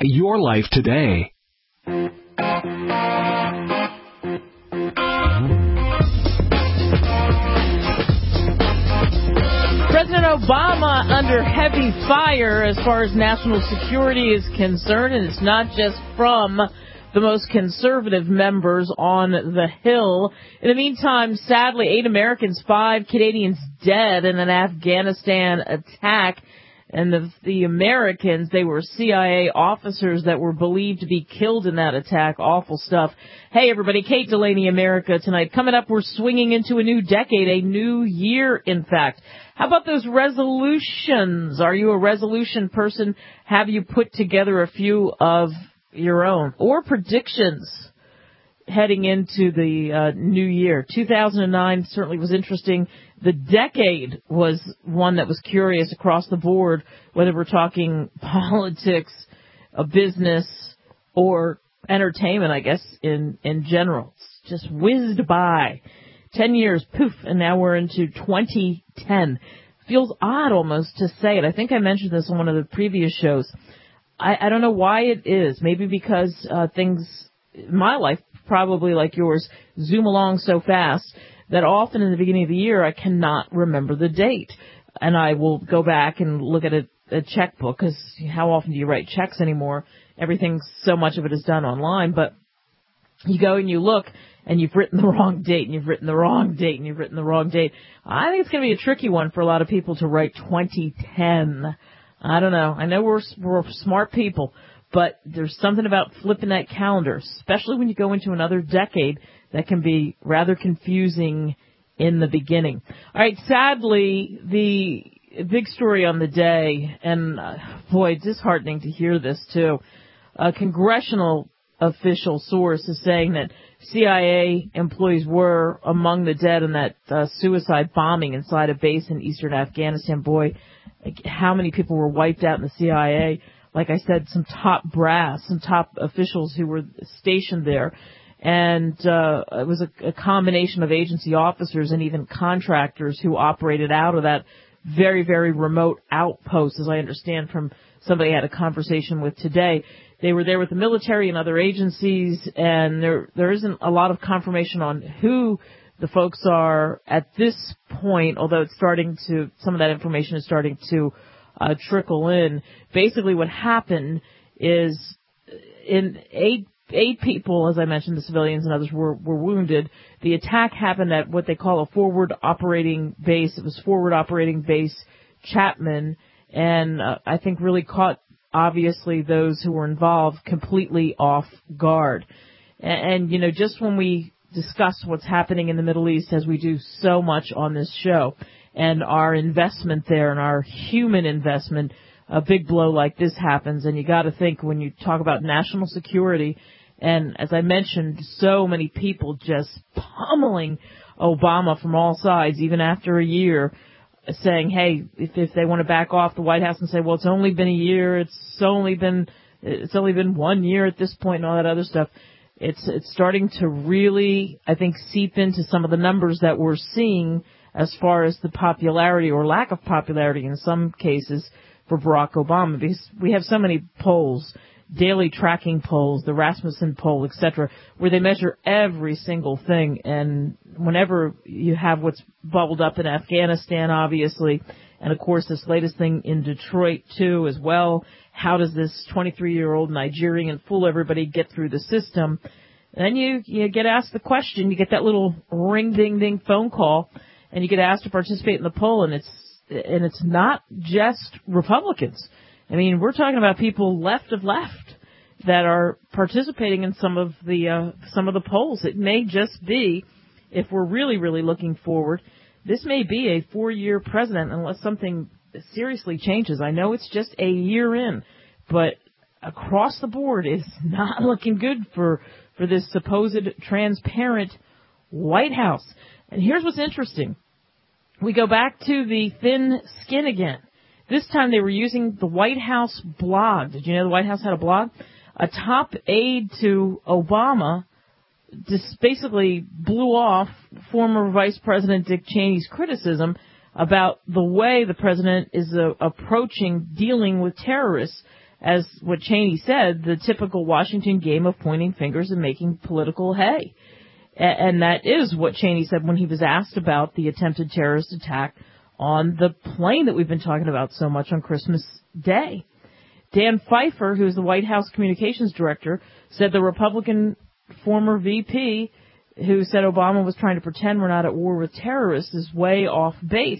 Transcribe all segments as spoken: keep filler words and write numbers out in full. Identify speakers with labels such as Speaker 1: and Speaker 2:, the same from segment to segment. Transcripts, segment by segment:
Speaker 1: your life today.
Speaker 2: President Obama under heavy fire as far as national security is concerned, and it's not just from the most conservative members on the Hill. In the meantime, sadly, eight Americans, five Canadians dead in an Afghanistan attack. And the, the Americans, they were C I A officers that were believed to be killed in that attack. Awful stuff. Hey, everybody, Kate Delaney, America Tonight. Coming up, we're swinging into a new decade, a new year, in fact. How about those resolutions? Are you a resolution person? Have you put together a few of your own? Or predictions heading into the uh, new year? two thousand nine certainly was interesting. The decade was one that was curious across the board, whether we're talking politics, a business, or entertainment, I guess, in, in general. It's just whizzed by. Ten years, poof, and now we're into twenty ten. Feels odd almost to say it. I think I mentioned this on one of the previous shows. I, I don't know why it is. Maybe because uh, things in my life, probably like yours, zoom along so fast that often in the beginning of the year I cannot remember the date. And I will go back and look at a, a checkbook, because how often do you write checks anymore? Everything, so much of it is done online. But you go and you look, and you've written the wrong date, and you've written the wrong date, and you've written the wrong date. I think it's going to be a tricky one for a lot of people to write twenty ten. I don't know. I know we're, we're smart people, but there's something about flipping that calendar, especially when you go into another decade, that can be rather confusing in the beginning. All right, sadly, the big story on the day, and uh, boy, disheartening to hear this too, a congressional official source is saying that C I A employees were among the dead in that uh, suicide bombing inside a base in eastern Afghanistan. Boy, how many people were wiped out in the C I A? Like I said, some top brass, some top officials who were stationed there. And uh, it was a, a combination of agency officers and even contractors who operated out of that very, very remote outpost, as I understand from somebody I had a conversation with today. They were there with the military and other agencies, and there there isn't a lot of confirmation on who the folks are at this point, although it's starting to, some of that information is starting to uh, trickle in. Basically what happened is in eight Eight people, as I mentioned, the civilians and others were, were wounded. The attack happened at what they call a forward operating base. It was forward operating base Chapman, and uh, I think really caught, obviously, those who were involved completely off guard. And, and, you know, just when we discuss what's happening in the Middle East, as we do so much on this show, and our investment there and our human investment, a big blow like this happens, and you got to think when you talk about national security, and as I mentioned, so many people just pummeling Obama from all sides, even after a year, saying, hey, if, if they want to back off the White House and say, well, it's only been a year, it's only been, it's only been one year at this point, and all that other stuff. It's, it's starting to really, I think, seep into some of the numbers that we're seeing as far as the popularity or lack of popularity in some cases for Barack Obama, because we have so many polls, daily tracking polls, the Rasmussen poll, et cetera, where they measure every single thing. And whenever you have what's bubbled up in Afghanistan, obviously, and of course this latest thing in Detroit too as well, how does this twenty-three-year-old Nigerian fool everybody get through the system? And then you, you get asked the question, you get that little ring-ding-ding phone call, and you get asked to participate in the poll, and it's And it's not just Republicans. I mean, we're talking about people left of left that are participating in some of the uh, some of the polls. It may just be, if we're really, really looking forward, this may be a four-year president unless something seriously changes. I know it's just a year in, but across the board, it's not looking good for for this supposed transparent White House. And here's what's interesting. We go back to the thin skin again. This time they were using the White House blog. Did you know the White House had a blog? A top aide to Obama just basically blew off former Vice President Dick Cheney's criticism about the way the president is uh, approaching dealing with terrorists as what Cheney said, the typical Washington game of pointing fingers and making political hay. And that is what Cheney said when he was asked about the attempted terrorist attack on the plane that we've been talking about so much on Christmas Day. Dan Pfeiffer, who is the White House communications director, said the Republican former V P who said Obama was trying to pretend we're not at war with terrorists is way off base.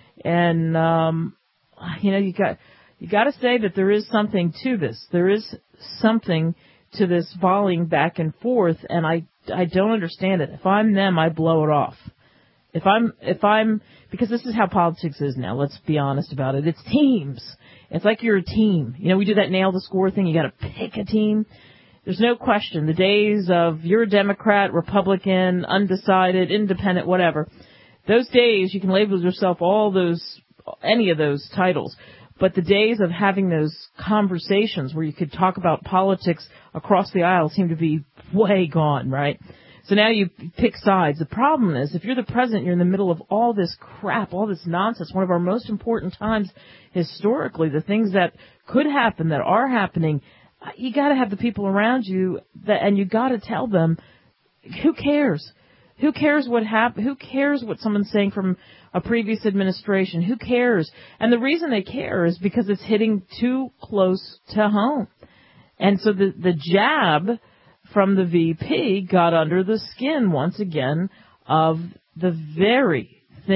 Speaker 2: And, um, you know, you got, you got to say that there is something to this. There is something to this volleying back and forth, and I, I don't understand it. If I'm them, I blow it off. If I'm, if I'm, because this is how politics is now, let's be honest about it. It's teams. It's like you're a team. You know, we do that nail the score thing. You got to pick a team. There's no question. The days of you're a Democrat, Republican, undecided, independent, whatever. Those days, you can label yourself all those, any of those titles. But the days of having those conversations where you could talk about politics across the aisle seem to be way gone, right? So now you pick sides. The problem is, if you're the president, you're in the middle of all this crap, all this nonsense, one of our most important times historically, the things that could happen, that are happening, you got to have the people around you, that, and you got to tell them, who cares? Who cares what happened? Who cares what someone's saying from a previous administration? Who cares? And the reason they care is because it's hitting too close to home. And so the, the jab from the V P got under the skin once again of the very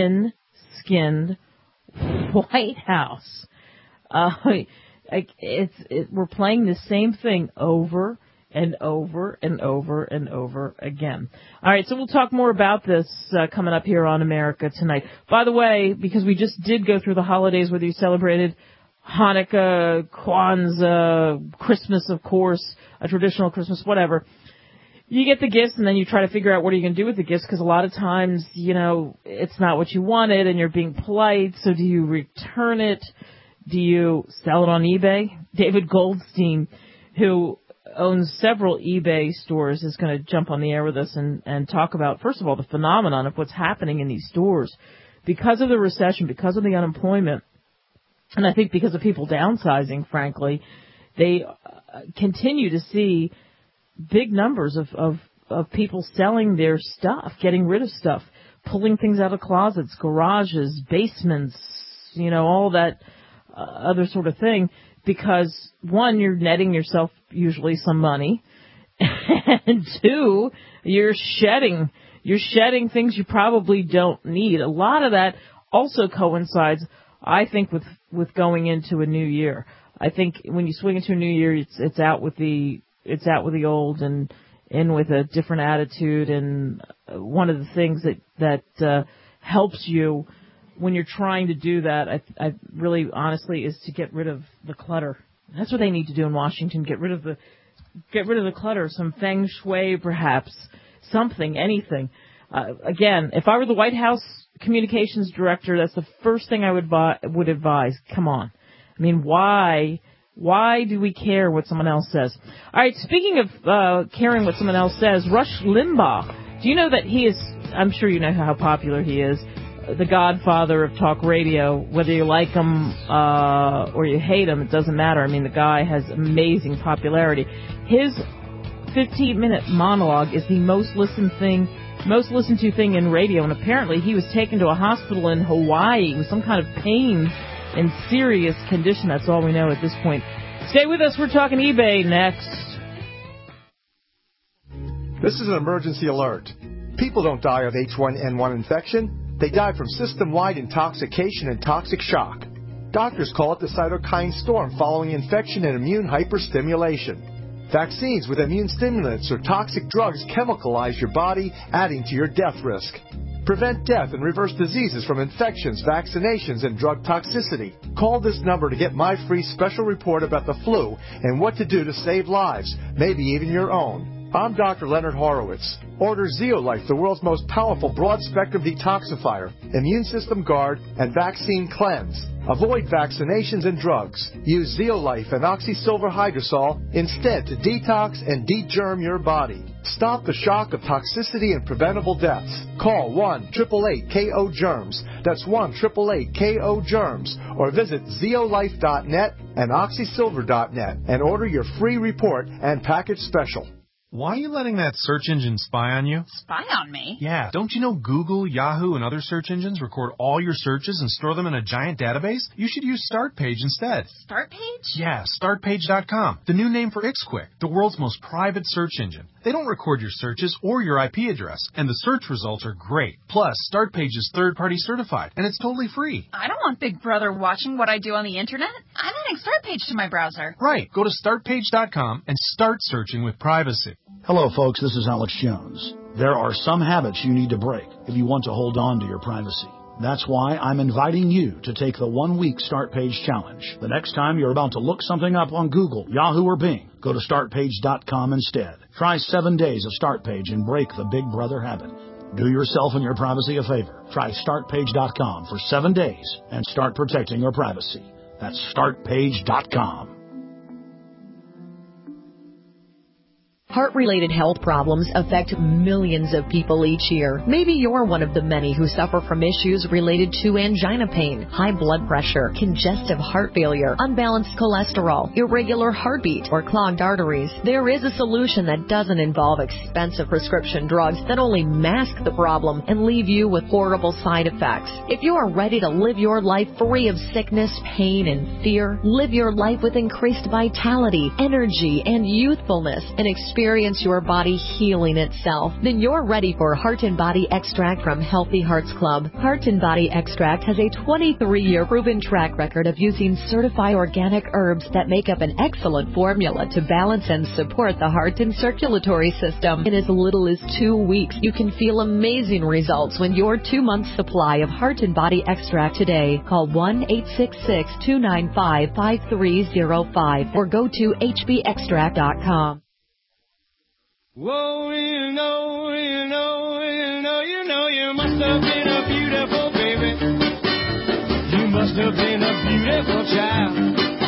Speaker 2: thin-skinned White House. Uh, it's, it, we're playing the same thing over and over and over and over again. All right, so we'll talk more about this uh, coming up here on America Tonight. By the way, because we just did go through the holidays, whether you celebrated Hanukkah, Kwanzaa, Christmas, of course, a traditional Christmas, whatever, you get the gifts and then you try to figure out what are you going to do with the gifts, because a lot of times, you know, it's not what you wanted and you're being polite, so do you return it? Do you sell it on eBay? David Goldstein, who owns several eBay stores, is going to jump on the air with us and, and talk about, first of all, the phenomenon of what's happening in these stores. Because of the recession, because of the unemployment, and I think because of people downsizing, frankly, they uh, continue to see big numbers of, of, of people selling their stuff, getting rid of stuff, pulling things out of closets, garages, basements, you know, all that uh, other sort of thing. Because, one, you're netting yourself usually some money, and two, you're shedding. You're shedding things you probably don't need. A lot of that also coincides, I think, with, with going into a new year. I think when you swing into a new year, it's, it's out with the it's out with the old and in with a different attitude. And one of the things that that uh, helps you when you're trying to do that, I, I really, honestly, is to get rid of the clutter. That's what they need to do in Washington. Get rid of the, get rid of the clutter. Some feng shui, perhaps. Something, anything. Uh, again, if I were the White House communications director, that's the first thing I would buy, would advise. Come on. I mean, why, why do we care what someone else says? All right, speaking of uh, caring what someone else says, Rush Limbaugh. Do you know that he is, I'm sure you know how popular he is, the godfather of talk radio. Whether you like him uh, or you hate him, it doesn't matter. I mean, the guy has amazing popularity. His fifteen-minute monologue is the most listened thing, most listened to thing in radio, and apparently he was taken to a hospital in Hawaii with some kind of pain and serious condition. That's all we know at this point. Stay with us. We're talking eBay next.
Speaker 1: This is an emergency alert. People don't die of H one N one infection. They die from system-wide intoxication and toxic shock. Doctors call it the cytokine storm following infection and immune hyperstimulation. Vaccines with immune stimulants or toxic drugs chemicalize your body, adding to your death risk. Prevent death and reverse diseases from infections, vaccinations, and drug toxicity. Call this number to get my free special report about the flu and what to do to save lives, maybe even your own. I'm Doctor Leonard Horowitz. Order Zeolife, the world's most powerful broad-spectrum detoxifier, immune system guard, and vaccine cleanse. Avoid vaccinations and drugs. Use Zeolife and Oxysilver Hydrosol instead to detox and degerm your body. Stop the shock of toxicity and preventable deaths. Call one eight eight eight K O germs. That's one eight eight eight K O germs. Or visit zeolife dot net and oxysilver dot net and order your free report and package special.
Speaker 3: Why are you letting that search engine spy on you?
Speaker 4: Spy on me?
Speaker 3: Yeah. Don't you know Google, Yahoo, and other search engines record all your searches and store them in a giant database? You should use StartPage instead.
Speaker 4: StartPage?
Speaker 3: Yeah, start page dot com. The new name for IxQuick, the world's most private search engine. They don't record your searches or your I P address, and the search results are great. Plus, StartPage is third-party certified, and it's totally free.
Speaker 4: I don't want Big Brother watching what I do on the Internet. I'm adding StartPage to my browser.
Speaker 3: Right. Go to start page dot com and start searching with privacy.
Speaker 5: Hello, folks. This is Alex Jones. There are some habits you need to break if you want to hold on to your privacy. That's why I'm inviting you to take the one-week Start Page Challenge. The next time you're about to look something up on Google, Yahoo, or Bing, go to start page dot com instead. Try seven days of StartPage and break the Big Brother habit. Do yourself and your privacy a favor. Try start page dot com for seven days and start protecting your privacy. That's start page dot com.
Speaker 6: Heart-related health problems affect millions of people each year. Maybe you're one of the many who suffer from issues related to angina pain, high blood pressure, congestive heart failure, unbalanced cholesterol, irregular heartbeat, or clogged arteries. There is a solution that doesn't involve expensive prescription drugs that only mask the problem and leave you with horrible side effects. If you are ready to live your life free of sickness, pain, and fear, live your life with increased vitality, energy, and youthfulness, and experience Experience your body healing itself, then you're ready for Heart and Body Extract from Healthy Hearts Club. Heart and Body Extract has a twenty-three year proven track record of using certified organic herbs that make up an excellent formula to balance and support the heart and circulatory system. In as little as two weeks, you can feel amazing results when your two-month supply of Heart and Body Extract today. Call one eight six six, two nine five, five three zero five or go to h b extract dot com.
Speaker 7: Whoa, you know, you know, you know, you know, you must have been a beautiful baby. You must have been a beautiful child.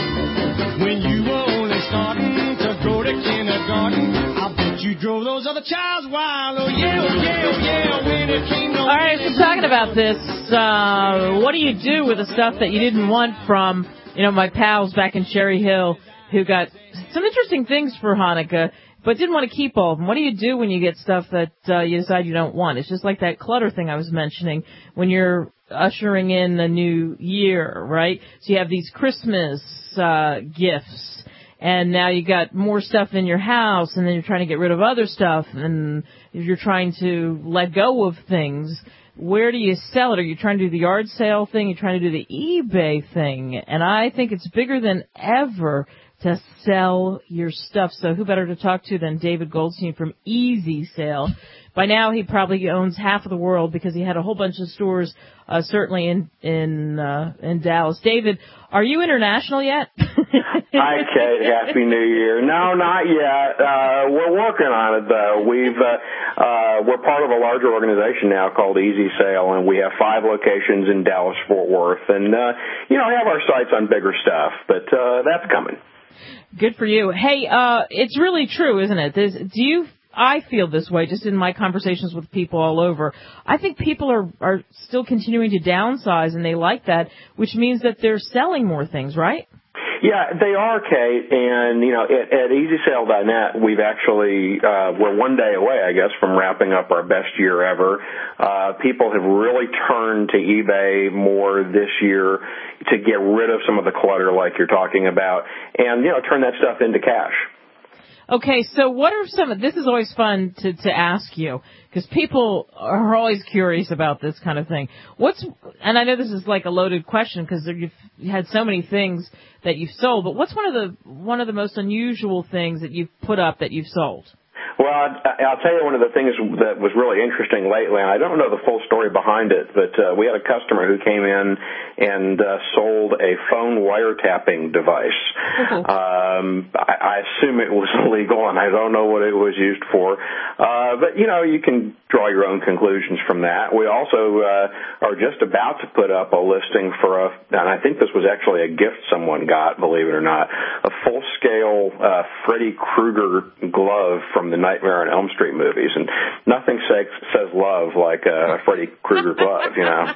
Speaker 7: When you were only starting to go to kindergarten, I bet you drove those other childs wild. Oh, yeah, oh, yeah, oh, yeah, when it came to...
Speaker 2: All right, so talking about this, uh, what do you do with the stuff that you didn't want from, you know, my pals back in Cherry Hill who got some interesting things for Hanukkah, but didn't want to keep all of them? What do you do when you get stuff that uh, you decide you don't want? It's just like that clutter thing I was mentioning when you're ushering in the new year, right? So you have these Christmas uh, gifts, and now you got more stuff in your house, and then you're trying to get rid of other stuff, and you're trying to let go of things. Where do you sell it? Are you trying to do the yard sale thing? You're trying to do the eBay thing? And I think it's bigger than ever to sell your stuff. So who better to talk to than David Goldstein from Easy Sale? By now he probably owns half of the world because he had a whole bunch of stores, uh, certainly in in uh, in Dallas. David, are you international yet?
Speaker 8: Hi, Kate. Happy New Year. No, not yet. Uh, we're working on it, though. We've uh, uh, we're part of a larger organization now called Easy Sale, and we have five locations in Dallas, Fort Worth, and uh, you know, we have our sights on bigger stuff, but uh, that's coming.
Speaker 2: Good for you. Hey, uh, it's really true, isn't it? There's, do you, I feel this way just in my conversations with people all over. I think people are, are still continuing to downsize, and they like that, which means that they're selling more things, right?
Speaker 8: Yeah, they are, Kate, and, you know, at, at easy sale dot net, we've actually, uh, we're one day away, I guess, from wrapping up our best year ever. Uh, people have really turned to eBay more this year to get rid of some of the clutter like you're talking about and, you know, turn that stuff into cash.
Speaker 2: Okay, so what are some of, this is always fun to, to ask you, because people are always curious about this kind of thing. What's, and I know this is like a loaded question because you've had so many things that you've sold, but what's one of the, one of the most unusual things that you've put up that you've sold?
Speaker 8: Well, I'll tell you one of the things that was really interesting lately, and I don't know the full story behind it, but uh, we had a customer who came in and uh, sold a phone wiretapping device. Mm-hmm. Um, I, I assume it was illegal, and I don't know what it was used for. Uh, but, you know, you can draw your own conclusions from that. We also uh, are just about to put up a listing for a, and I think this was actually a gift someone got, believe it or not, a full-scale uh, Freddy Krueger glove from the Nightmare on Elm Street movies, and nothing says, says love like a Freddy Krueger glove, you know.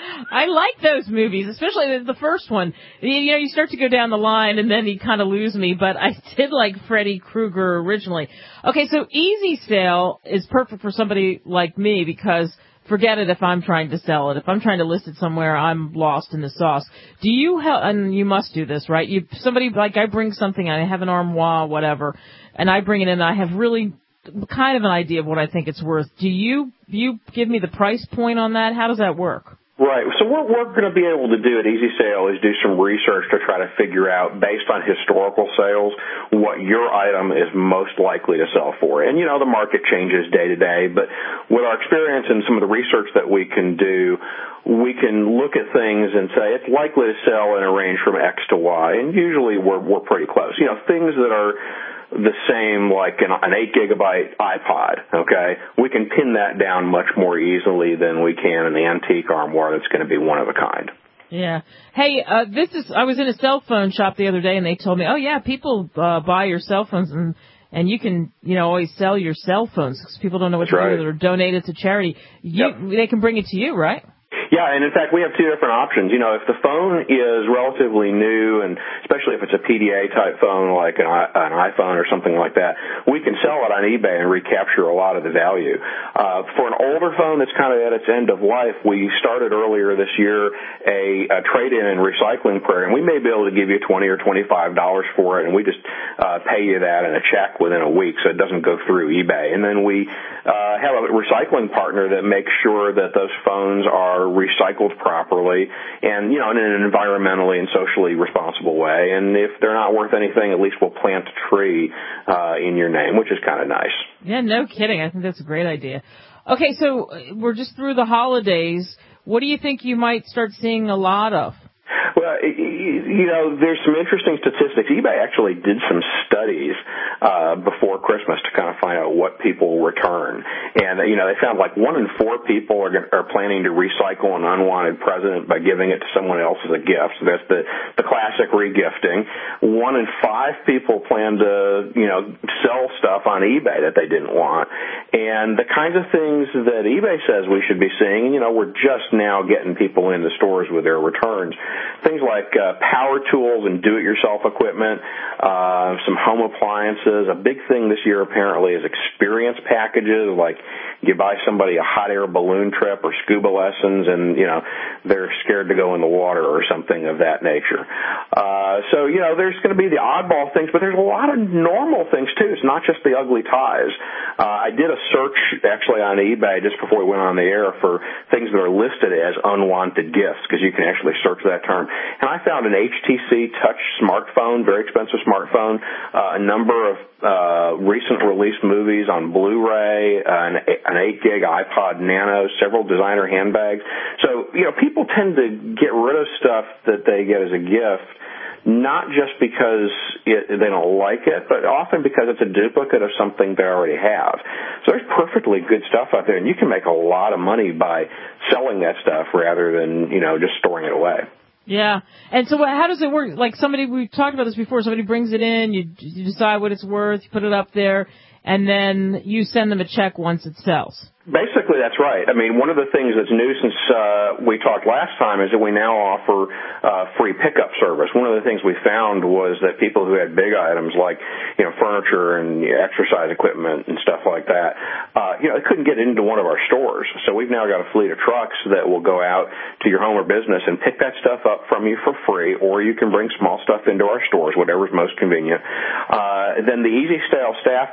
Speaker 2: I like those movies, especially the first one. You know, you start to go down the line, and then you kind of lose me, but I did like Freddy Krueger originally. Okay, so Easy Sale is perfect for somebody like me because forget it if I'm trying to sell it. If I'm trying to list it somewhere, I'm lost in the sauce. Do you help, and you must do this, right? You somebody, like I bring something, I have an armoire, whatever, and I bring it in, and I have really kind of an idea of what I think it's worth. Do you you give me the price point on that? How does that work?
Speaker 8: Right. So what we're going to be able to do at Easy Sale is do some research to try to figure out, based on historical sales, what your item is most likely to sell for. And, you know, the market changes day to day, but with our experience and some of the research that we can do, we can look at things and say it's likely to sell in a range from X to Y, and usually we're, we're pretty close. You know, things that are the same, like an, an eight gigabyte iPod, okay? We can pin that down much more easily than we can an antique armoire that's going to be one of a kind.
Speaker 2: Yeah. Hey, uh, this is, I was in a cell phone shop the other day, and they told me, oh, yeah, people uh, buy your cell phones, and and you can, you know, always sell your cell phones because people don't know what
Speaker 8: that's
Speaker 2: to
Speaker 8: right.
Speaker 2: do with it or donate it to charity. You, yep. They can bring it to you, right?
Speaker 8: Yeah, and in fact, we have two different options. You know, if the phone is relatively new, and especially if it's a P D A-type phone like an, an iPhone or something like that, we can sell it on eBay and recapture a lot of the value. Uh, for an older phone that's kind of at its end of life, we started earlier this year a, a trade-in and recycling program. We may be able to give you twenty dollars or twenty-five dollars for it, and we just uh, pay you that in a check within a week so it doesn't go through eBay. And then we uh, have a recycling partner that makes sure that those phones are recycled properly and, you know, in an environmentally and socially responsible way. And if they're not worth anything, at least we'll plant a tree uh, in your name, which is kind of nice.
Speaker 2: Yeah, no kidding. I think that's a great idea. Okay, so we're just through the holidays. What do you think you might start seeing a lot of?
Speaker 8: Well, you know, there's some interesting statistics. eBay actually did some studies uh, before Christmas to kind of find out what people return. And, you know, they found like one in four people are, are planning to recycle an unwanted present by giving it to someone else as a gift. So that's the, the classic regifting. One in five people plan to, you know, sell stuff on eBay that they didn't want. And the kinds of things that eBay says we should be seeing, you know, we're just now getting people into stores with their returns. Things like uh, power tools and do-it-yourself equipment, uh, some home appliances. A big thing this year apparently is experience packages, like you buy somebody a hot air balloon trip or scuba lessons and, you know, they're scared to go in the water or something of that nature. Uh, so, you know, there's going to be the oddball things, but there's a lot of normal things too. It's not just the ugly ties. Uh, I did a search actually on eBay just before we went on the air for things that are listed as unwanted gifts, because you can actually search that term. And I found an H T C Touch smartphone, very expensive smartphone, uh, a number of uh, recent released movies on Blu-ray, uh, an, an eight gig iPod Nano, several designer handbags. So, you know, people tend to get rid of stuff that they get as a gift, not just because it, they don't like it, but often because it's a duplicate of something they already have. So there's perfectly good stuff out there, and you can make a lot of money by selling that stuff rather than, you know, just storing it away.
Speaker 2: Yeah. And so how does it work? Like somebody, we've talked about this before, somebody brings it in, you, you decide what it's worth, you put it up there, and then you send them a check once it sells.
Speaker 8: Basically, that's right. I mean, one of the things that's new since uh, we talked last time is that we now offer uh, free pickup service. One of the things we found was that people who had big items like, you know, furniture and exercise equipment and stuff like that, uh, you know, they couldn't get into one of our stores. So we've now got a fleet of trucks that will go out to your home or business and pick that stuff up from you for free, or you can bring small stuff into our stores, whatever's most convenient. Uh, then the Easy Sale staff person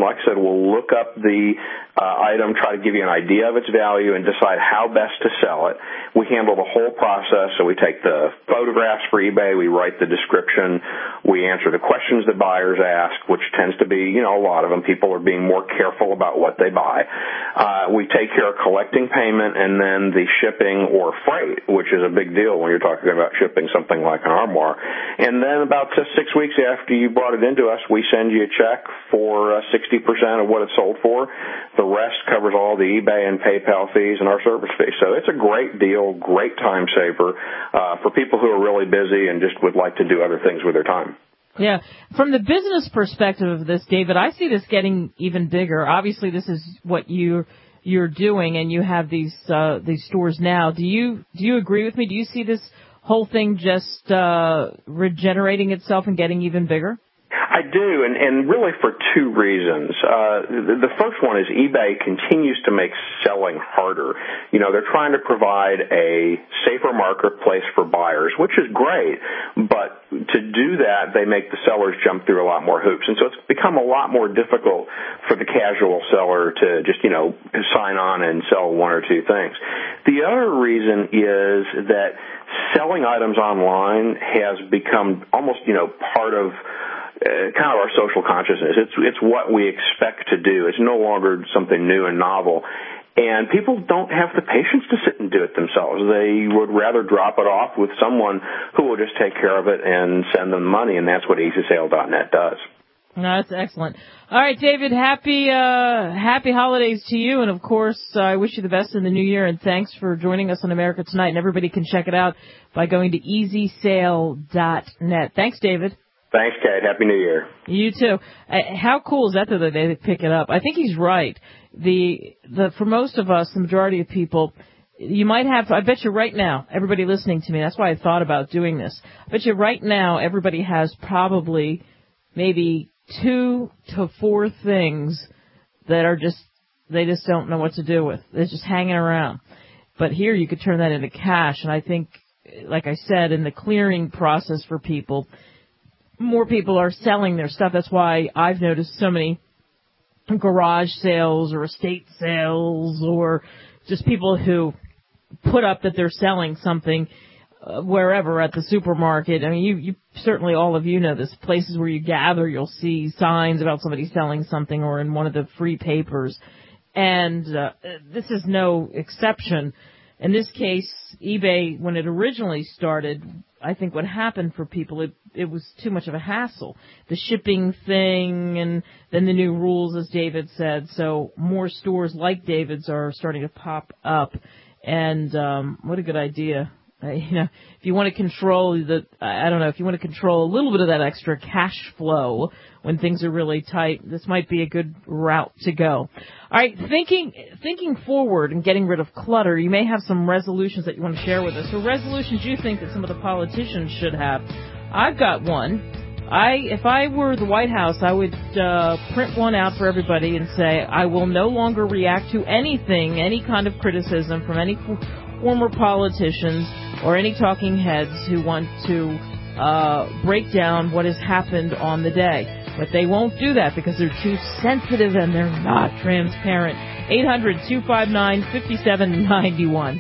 Speaker 8: like I said, we'll look up the uh, item, try to give you an idea of its value, and decide how best to sell it. We handle the whole process, so we take the photographs for eBay, we write the description, we answer the questions that buyers ask, which tends to be, you know, a lot of them. People are being more careful about what they buy. Uh, we take care of collecting payment and then the shipping or freight, which is a big deal when you're talking about shipping something like an armoire. And then about just six weeks after you brought it into us, we send you a check for uh, sixty percent of what it sold for. The rest covers all the eBay and PayPal fees and our service fees. So it's a great deal, great time saver uh, for people who are really busy and just would like to do other things with their time.
Speaker 2: Yeah. From the business perspective of this, David, I see this getting even bigger. Obviously, this is what you you're doing, and you have these uh, these stores now. Do you do you agree with me? Do you see this whole thing just uh, regenerating itself and getting even bigger?
Speaker 8: I do, and, and really for two reasons. Uh, the, the first one is eBay continues to make selling harder. You know, they're trying to provide a safer marketplace for buyers, which is great, but to do that, they make the sellers jump through a lot more hoops. And so it's become a lot more difficult for the casual seller to just, you know, sign on and sell one or two things. The other reason is that selling items online has become almost, you know, part of Uh, kind of our social consciousness. It's it's what we expect to do. It's no longer something new and novel. And people don't have the patience to sit and do it themselves. They would rather drop it off with someone who will just take care of it and send them money, and that's what easy sale dot net does.
Speaker 2: No, that's excellent. All right, David, happy uh, happy holidays to you, and of course, uh, I wish you the best in the new year, and thanks for joining us on America Tonight. And everybody can check it out by going to easy sale dot net. Thanks, David.
Speaker 8: Thanks, Kate. Happy New Year.
Speaker 2: You too. Uh, how cool is that that they pick it up? I think he's right. The the for most of us, the majority of people, you might have, I bet you right now, everybody listening to me, that's why I thought about doing this. I bet you right now everybody has probably maybe two to four things that are just, they just don't know what to do with. They're just hanging around. But here you could turn that into cash. And I think, like I said, in the clearing process for people, more people are selling their stuff. That's why I've noticed so many garage sales or estate sales or just people who put up that they're selling something uh, wherever at the supermarket. I mean, you, you certainly, all of you know this. Places where you gather, you'll see signs about somebody selling something or in one of the free papers. And uh, this is no exception. In this case, eBay, when it originally started, I think what happened for people, it, it was too much of a hassle. The shipping thing and then the new rules, as David said. So more stores like David's are starting to pop up. And um, what a good idea. Uh, you know, if you want to control the, I don't know, if you want to control a little bit of that extra cash flow when things are really tight, this might be a good route to go. All right, thinking thinking forward and getting rid of clutter, you may have some resolutions that you want to share with us, or resolutions you think that some of the politicians should have. I've got one. I, if I were the White House, I would uh, print one out for everybody and say, I will no longer react to anything, any kind of criticism from any former politicians or any talking heads who want to uh, break down what has happened on the day. But they won't do that because they're too sensitive and they're not transparent. eight hundred, two five nine, five seven nine one.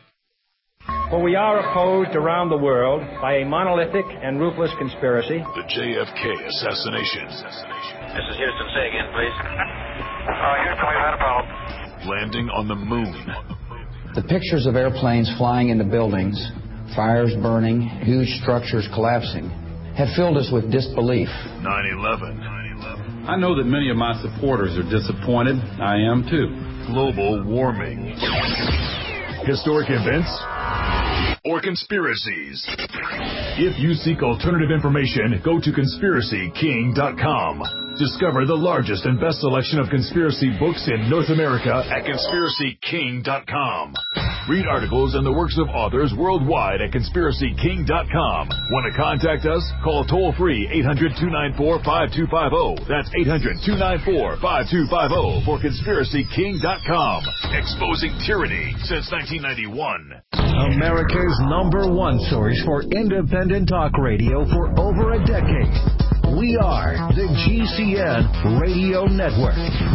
Speaker 9: For we are opposed around the world by a monolithic and ruthless conspiracy.
Speaker 10: The J F K assassination.
Speaker 11: This is Houston. Say again, please. Uh, Houston, we've had a problem.
Speaker 10: Landing on the moon.
Speaker 12: The pictures of airplanes flying into buildings, fires burning, huge structures collapsing, have filled us with disbelief.
Speaker 10: nine eleven.
Speaker 13: I know that many of my supporters are disappointed. I am too.
Speaker 10: Global warming. Historic events or conspiracies. If you seek alternative information, go to conspiracy king dot com. Discover the largest and best selection of conspiracy books in North America at conspiracy king dot com. Read articles and the works of authors worldwide at conspiracy king dot com. Want to contact us? Call toll-free eight hundred, two nine four, five two five zero. That's eight hundred, two nine four, five two five zero for conspiracy king dot com. Exposing tyranny since nineteen ninety-one.
Speaker 14: America's number one source for independent talk radio for over a decade. We are the G C N Radio Network.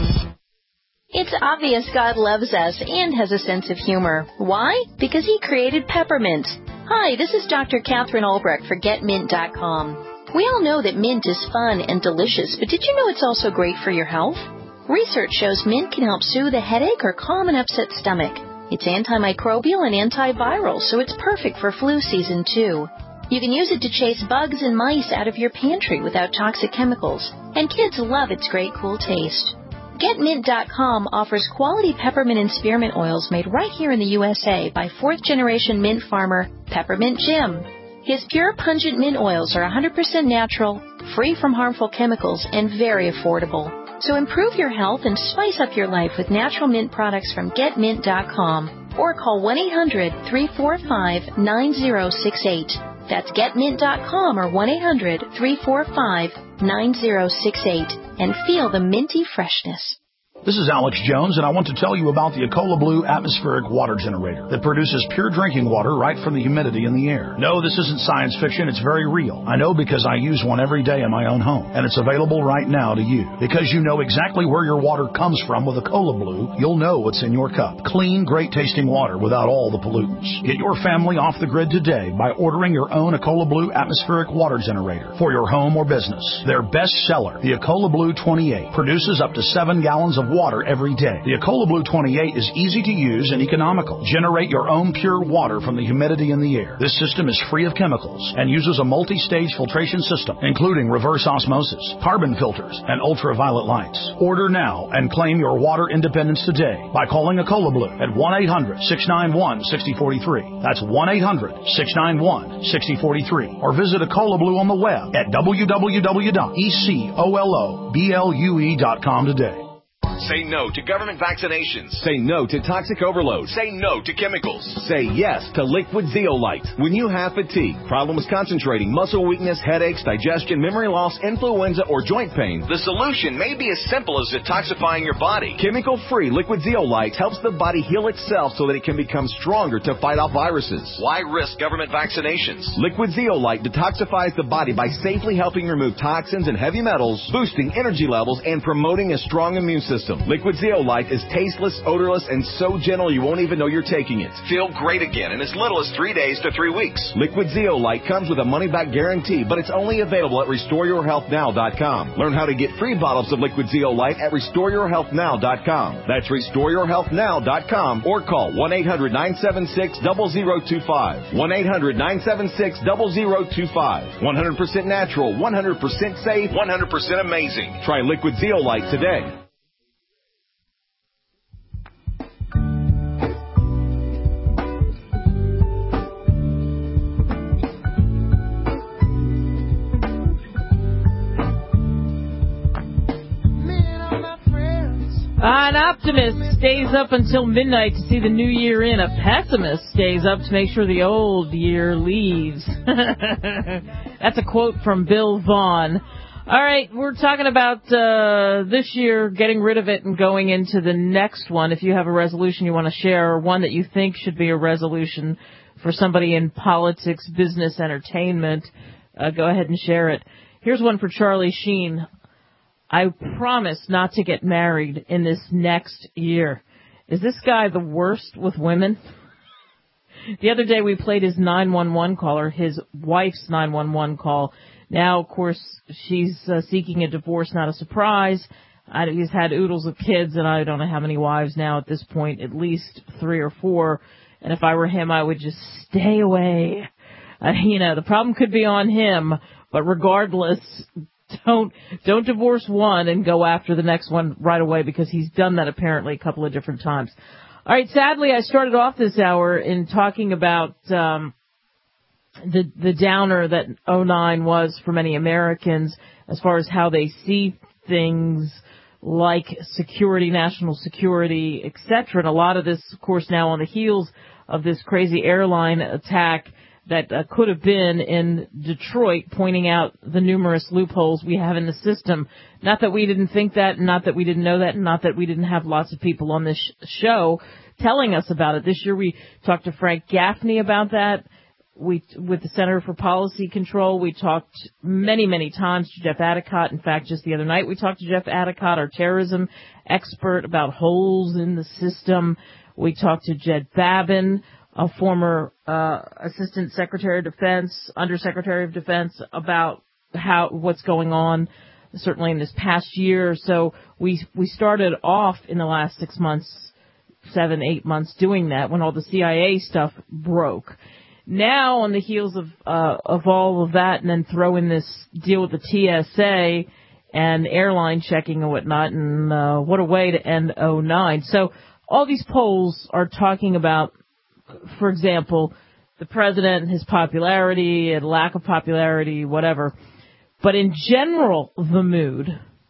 Speaker 15: It's obvious God loves us and has a sense of humor. Why? Because He created peppermint. Hi, this is Doctor Catherine Olbrecht for Get Mint dot com. We all know that mint is fun and delicious, but did you know it's also great for your health? Research shows mint can help soothe a headache or calm an upset stomach. It's antimicrobial and antiviral, so it's perfect for flu season too. You can use it to chase bugs and mice out of your pantry without toxic chemicals, and kids love its great cool taste. Get Mint dot com offers quality peppermint and spearmint oils made right here in the U S A by fourth-generation mint farmer Peppermint Jim. His pure, pungent mint oils are one hundred percent natural, free from harmful chemicals, and very affordable. So improve your health and spice up your life with natural mint products from Get Mint dot com or call one eight hundred, three four five, nine zero six eight. That's Get Mint dot com or one eight hundred, three four five, nine zero six eight and feel the minty freshness.
Speaker 5: This is Alex Jones, and I want to tell you about the Ecola Blue atmospheric water generator that produces pure drinking water right from the humidity in the air. No, this isn't science fiction. It's very real. I know because I use one every day in my own home, and it's available right now to you. Because you know exactly where your water comes from with Ecola Blue, you'll know what's in your cup. Clean, great-tasting water without all the pollutants. Get your family off the grid today by ordering your own Ecola Blue atmospheric water generator for your home or business. Their best seller, the Ecola Blue twenty-eight, produces up to seven gallons of water every day. The Ecola Blue twenty-eight is easy to use and economical. Generate your own pure water from the humidity in the air. This system is free of chemicals and uses a multi-stage filtration system, including reverse osmosis, carbon filters, and ultraviolet lights. Order now and claim your water independence today by calling Ecola Blue at one eight hundred, six nine one, six zero four three. That's one eight hundred, six nine one, six zero four three. Or visit Ecola Blue on the web at w w w dot ecola blue dot com today.
Speaker 16: Say no to government vaccinations. Say no to toxic overload. Say no to chemicals. Say yes to liquid zeolite. When you have fatigue, problems concentrating, muscle weakness, headaches, digestion, memory loss, influenza, or joint pain, the solution may be as simple as detoxifying your body. Chemical-free liquid zeolite helps the body heal itself so that it can become stronger to fight off viruses. Why risk government vaccinations? Liquid zeolite detoxifies the body by safely helping remove toxins and heavy metals, boosting energy levels, and promoting a strong immune system. Liquid zeolite is tasteless, odorless, and so gentle you won't even know you're taking it. Feel great again in as little as three days to three weeks. Liquid zeolite comes with a money-back guarantee, but it's only available at restore your health now dot com. Learn how to get free bottles of liquid zeolite at restore your health now dot com. That's restore your health now dot com or call one eight hundred, nine seven six, zero zero two five. one eight hundred, nine seven six, zero zero two five. one hundred percent natural, one hundred percent safe, one hundred percent amazing. Try liquid zeolite today.
Speaker 2: An optimist stays up until midnight to see the new year in. A pessimist stays up to make sure the old year leaves. That's a quote from Bill Vaughn. All right, we're talking about uh, this year, getting rid of it and going into the next one. If you have a resolution you want to share or one that you think should be a resolution for somebody in politics, business, entertainment, uh, go ahead and share it. Here's one for Charlie Sheen. I promise not to get married in this next year. Is this guy the worst with women? The other day we played his nine one one caller, his wife's nine one one call. Now, of course, she's uh, seeking a divorce, not a surprise. I, he's had oodles of kids, and I don't know how many wives now at this point, at least three or four. And if I were him, I would just stay away. Uh, you know, the problem could be on him, but regardless, Don't don't divorce one and go after the next one right away, because he's done that apparently a couple of different times. All right, sadly, I started off this hour in talking about um, the the downer that oh nine was for many Americans as far as how they see things like security, national security, et cetera. And a lot of this, of course, now on the heels of this crazy airline attack that uh, could have been in Detroit, pointing out the numerous loopholes we have in the system. Not that we didn't think that, not that we didn't know that, and not that we didn't have lots of people on this sh- show telling us about it. This year we talked to Frank Gaffney about that. we, with the Center for Policy Control, we talked many, many times to Jeff Adicott. In fact, just the other night, we talked to Jeff Adicott, our terrorism expert, about holes in the system. We talked to Jed Babin, a former uh, Assistant Secretary of Defense, Undersecretary of Defense, about how what's going on, certainly in this past year. So we we started off in the last six months, seven, eight months doing that when all the C I A stuff broke. Now, on the heels of uh, of all of that, and then throw in this deal with the T S A and airline checking and whatnot, and uh, what a way to end oh nine. So all these polls are talking about, for example, the president, his popularity, and lack of popularity, whatever. But in general, the mood,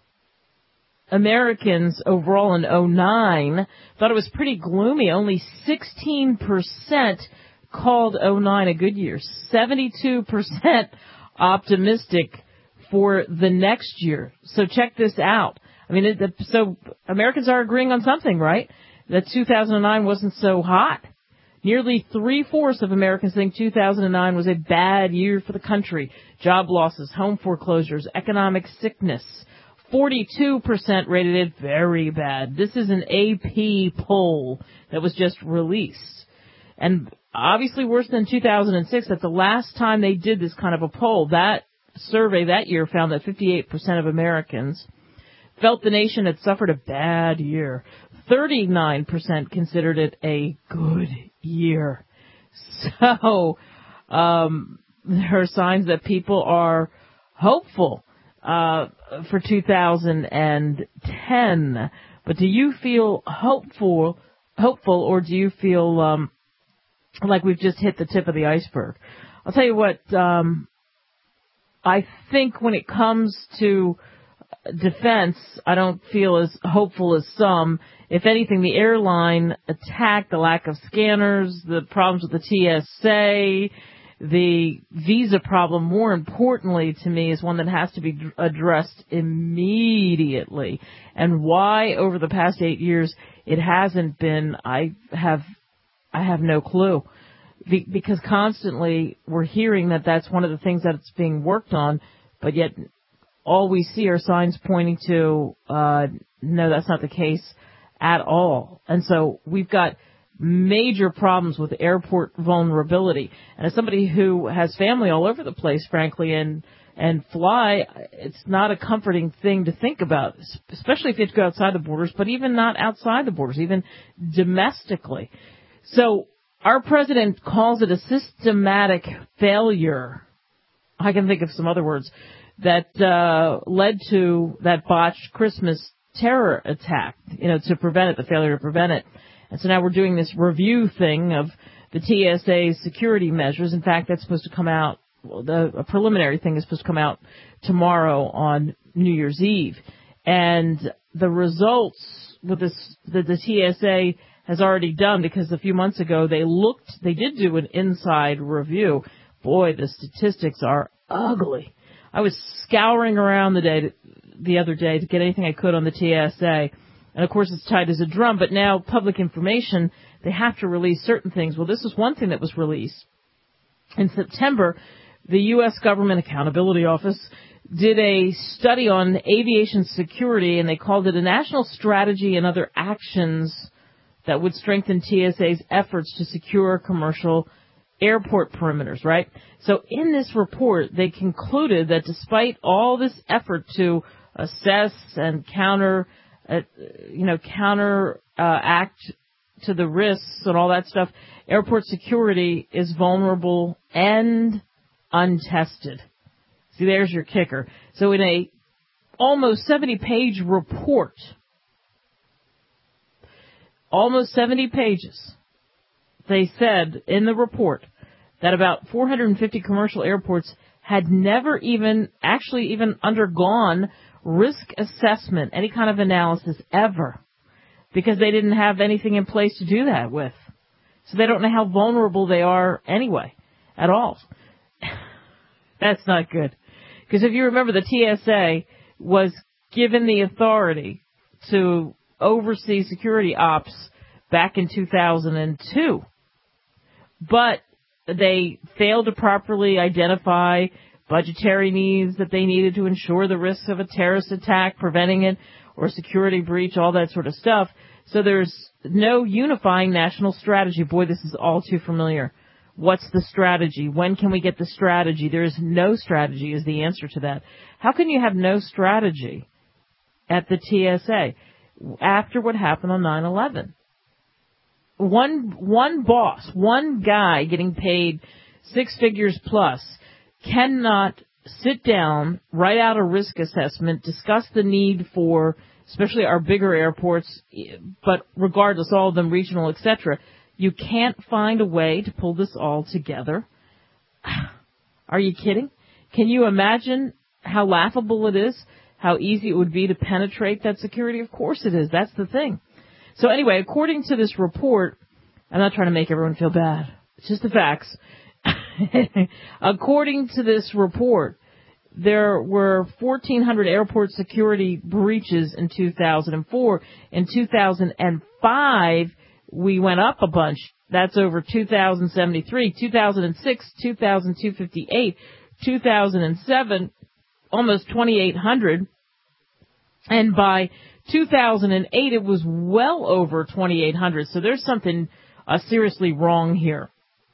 Speaker 2: Americans overall in oh nine thought it was pretty gloomy. Only sixteen percent called oh nine a good year, seventy-two percent optimistic for the next year. So check this out. I mean, it, so Americans are agreeing on something, right? That two thousand nine wasn't so hot. Nearly three-fourths of Americans think two thousand nine was a bad year for the country. Job losses, home foreclosures, economic sickness. forty-two percent rated it very bad. This is an A P poll that was just released. And obviously worse than two thousand six. That's the last time they did this kind of a poll. That survey that year found that fifty-eight percent of Americans felt the nation had suffered a bad year. thirty-nine percent considered it a good year. So um, there are signs that people are hopeful uh, for two thousand ten. But do you feel hopeful, hopeful, or do you feel um, like we've just hit the tip of the iceberg? I'll tell you what, um, I think when it comes to defense, I don't feel as hopeful as some. If anything, the airline attack, the lack of scanners, the problems with the T S A, the visa problem, more importantly to me, is one that has to be addressed immediately. And why over the past eight years it hasn't been, I have, I have no clue. Be- because constantly we're hearing that that's one of the things that's being worked on, but yet all we see are signs pointing to, uh, no, that's not the case at all. And so we've got major problems with airport vulnerability. And as somebody who has family all over the place, frankly, and, and fly, it's not a comforting thing to think about, especially if you have to go outside the borders, but even not outside the borders, even domestically. So our president calls it a systematic failure. I can think of some other words that uh, led to that botched Christmas terror attack, you know, to prevent it, the failure to prevent it. And so now we're doing this review thing of the T S A's security measures. In fact, that's supposed to come out, well, the a preliminary thing is supposed to come out tomorrow on New Year's Eve. And the results with this, that the T S A has already done, because a few months ago they looked, they did do an inside review. Boy, the statistics are ugly. I was scouring around the day, to, the other day to get anything I could on the T S A. And of course it's tight as a drum, but now public information, they have to release certain things. Well, this is one thing that was released. In September, the U S Government Accountability Office did a study on aviation security, and they called it a national strategy and other actions that would strengthen T S A's efforts to secure commercial airport perimeters, right? So in this report, they concluded that despite all this effort to assess and counter, uh, you know, counter uh, act to the risks and all that stuff, airport security is vulnerable and untested. See, there's your kicker. So in a almost seventy-page report, almost seventy pages, they said in the report that about four hundred fifty commercial airports had never even, actually even undergone risk assessment, any kind of analysis ever, because they didn't have anything in place to do that with. So they don't know how vulnerable they are anyway, at all. That's not good. Because if you remember, the T S A was given the authority to oversee security ops back in two thousand two. But they failed to properly identify budgetary needs that they needed to ensure the risks of a terrorist attack, preventing it, or security breach, all that sort of stuff. So there's no unifying national strategy. Boy, this is all too familiar. What's the strategy? When can we get the strategy? There is no strategy is the answer to that. How can you have no strategy at the T S A after what happened on nine eleven? One, one boss, one guy getting paid six figures plus cannot sit down, write out a risk assessment, discuss the need for, especially our bigger airports, but regardless, all of them regional, et cetera. You can't find a way to pull this all together. Are you kidding? Can you imagine how laughable it is? How easy it would be to penetrate that security? Of course it is. That's the thing. So anyway, according to this report, I'm not trying to make everyone feel bad. It's just the facts. According to this report, there were fourteen hundred airport security breaches in two thousand four. In two thousand five, we went up a bunch. That's over two thousand seventy-three. two thousand six, two thousand two hundred fifty-eight. two thousand seven, almost twenty-eight hundred. And by two thousand eight, it was well over twenty-eight hundred. So there's something uh, seriously wrong here.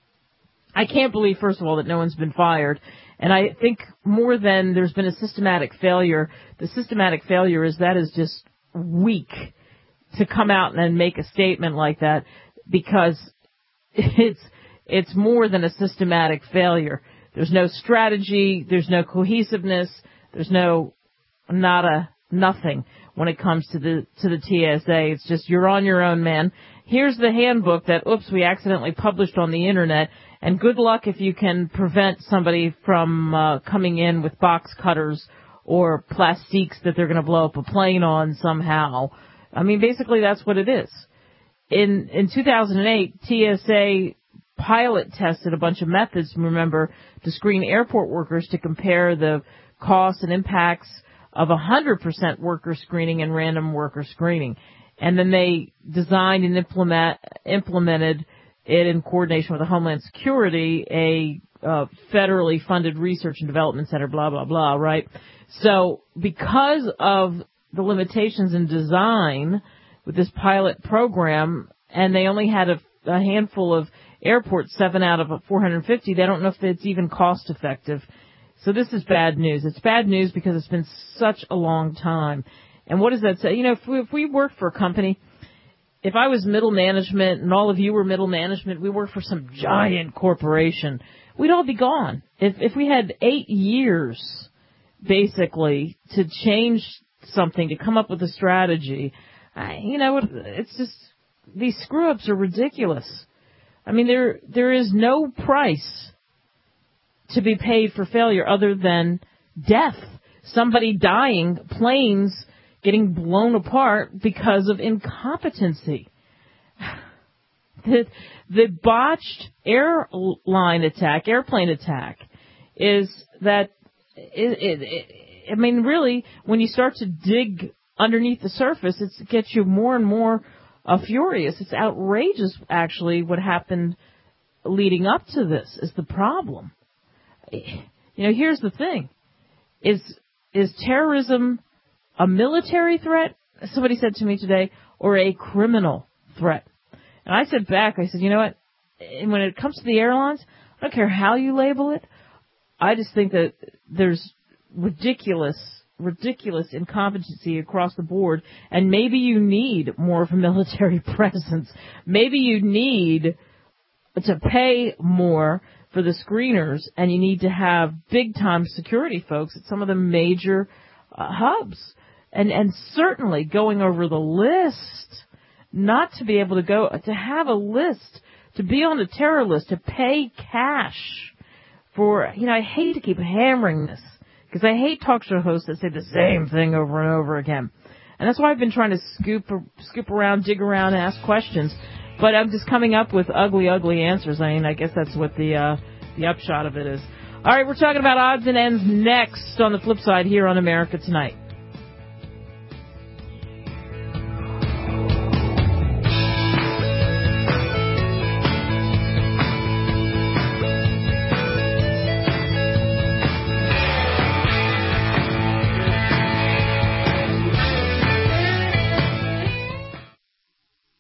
Speaker 2: I can't believe, first of all, that no one's been fired. And I think more than there's been a systematic failure, the systematic failure is that is just weak to come out and make a statement like that, because it's it's more than a systematic failure. There's no strategy, there's no cohesiveness, there's no nada, nothing when it comes to the to the T S A. It's just you're on your own, man. Here's the handbook that, oops, we accidentally published on the internet, and good luck if you can prevent somebody from uh, coming in with box cutters or plastiques that they're going to blow up a plane on somehow. I mean, basically that's what it is. In in two thousand eight, T S A pilot tested a bunch of methods, remember, to screen airport workers to compare the costs and impacts of one hundred percent worker screening and random worker screening. And then they designed and implement, implemented it in coordination with the Homeland Security, a uh, federally funded research and development center, blah, blah, blah, right? So because of the limitations in design with this pilot program, and they only had a, a handful of airports, seven out of four hundred fifty, they don't know if it's even cost effective. So this is bad news. It's bad news because it's been such a long time. And what does that say? You know, if we, if we worked for a company, if I was middle management and all of you were middle management, we worked for some giant corporation, we'd all be gone. If if we had eight years, basically, to change something, to come up with a strategy, I, you know, it's just, these screw-ups are ridiculous. I mean, there there is no price to be paid for failure other than death. Somebody dying, planes getting blown apart because of incompetency. The, the botched airline attack, airplane attack, is that, it, it, it, I mean, really, when you start to dig underneath the surface, it gets you more and more uh, furious. It's outrageous, actually, what happened leading up to this is the problem. You know, here's the thing. Is is terrorism a military threat, somebody said to me today, or a criminal threat? And I said back, I said, you know what, and when it comes to the airlines, I don't care how you label it. I just think that there's ridiculous, ridiculous incompetency across the board, and maybe you need more of a military presence. Maybe you need to pay more for the screeners, and you need to have big-time security folks at some of the major uh, hubs. And and certainly going over the list, not to be able to go, to have a list, to be on the terror list, to pay cash for, you know, I hate to keep hammering this, because I hate talk show hosts that say the same thing over and over again. And that's why I've been trying to scoop scoop around, dig around, and ask questions. But I'm just coming up with ugly, ugly answers. I mean, I guess that's what the uh, the upshot of it is. All right, we're talking about odds and ends next on the flip side here on America Tonight.